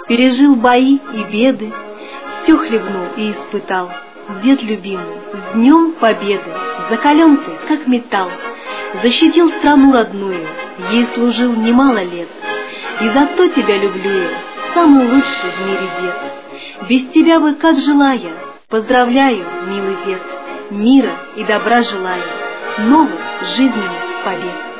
пережил бои и беды, все хлебнул и испытал. Дед любимый, с днем победы, закален ты, как металл, защитил страну родную, ей служил немало лет. И за то тебя люблю я, самый лучший в мире дед. Без тебя бы, как жила я, поздравляю, милый дед, мира и добра желаю, новых жизненных побед.